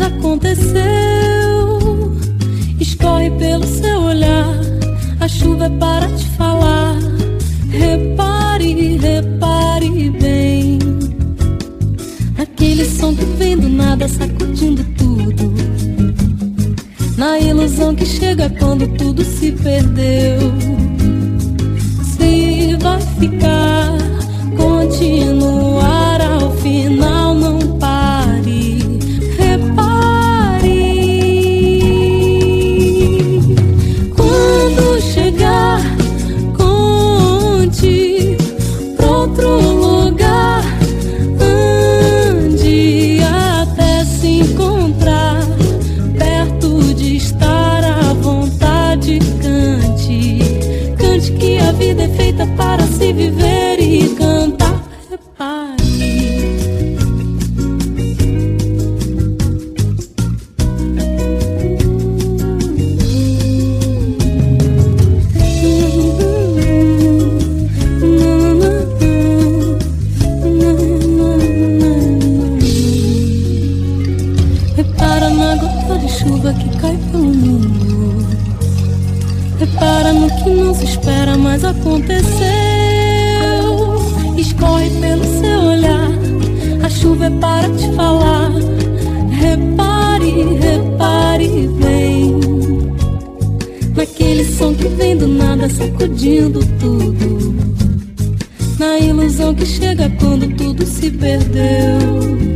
aconteceu. Escorre pelo seu olhar, a chuva é para te falar. Repare, repare bem, aquele som que vem do nada sacudindo tudo, na ilusão que chega quando tudo se perdeu. Se vai ficar, continuar ao final, não pare. Repare, quando chegar, conte pra outro lugar, ande até se encontrar perto de estar à vontade. Cante, cante que a vida é feita para se viver e cantar. Repare, repara na gota de chuva que cai pelo mundo. Repara no que não se espera, mas aconteceu. Escorre pelo seu olhar, a chuva é para te falar. Repare, repare bem, naquele som que vem do nada sacudindo tudo, na ilusão que chega quando tudo se perdeu.